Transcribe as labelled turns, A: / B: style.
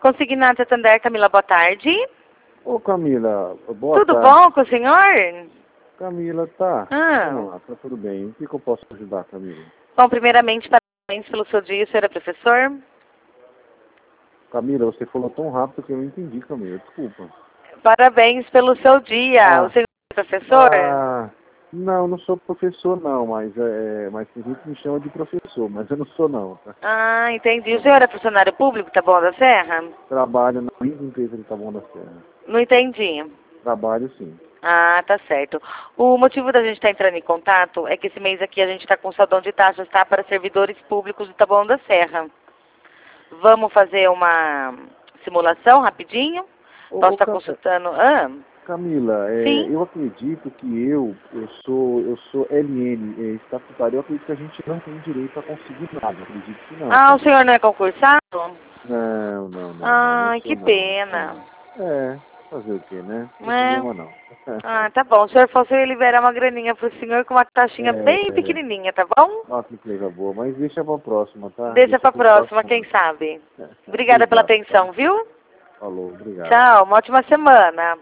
A: Consignado Santander, Camila, boa tarde.
B: Ô Camila, boa
A: Tudo
B: tarde.
A: bom com o senhor?
B: Camila, tá.
A: Ah.
B: Vamos lá, tá tudo bem. O que eu posso ajudar, Camila?
A: Bom, primeiramente, parabéns pelo seu dia, o senhor é professor?
B: Camila, você falou tão rápido que eu não entendi, Camila. Desculpa.
A: Parabéns pelo seu dia. O senhor é professor?
B: Não sou professor não, mas tem gente que me chama de professor, mas eu não sou não. Tá?
A: Ah, entendi. O senhor é funcionário público, Taboão da Serra?
B: Trabalho na mesma empresa de Taboão da Serra.
A: Não entendi.
B: Trabalho sim.
A: Ah, tá certo. O motivo da gente estar entrando em contato é que esse mês aqui a gente está com saldão de taxas, tá? Para servidores públicos do Taboão da Serra. Vamos fazer uma simulação rapidinho? Posso estar consultando...
B: Camila,
A: Sim.
B: eu acredito que eu sou LN, estatutário, eu acredito que a gente não tem direito a conseguir nada, acredito que não.
A: Ah, o senhor não é concursado?
B: Não.
A: Ai, que
B: Não.
A: pena.
B: Fazer o quê, né? Não tem problema não.
A: Ah, tá bom. O senhor falou que eu ia liberar uma graninha pro senhor com uma taxinha bem pequenininha, tá bom?
B: Ó, que coisa boa, mas deixa pra próxima, tá?
A: Deixa pra próxima, quem sabe. Obrigada pela atenção, viu?
B: Falou, obrigado.
A: Tchau, uma ótima semana.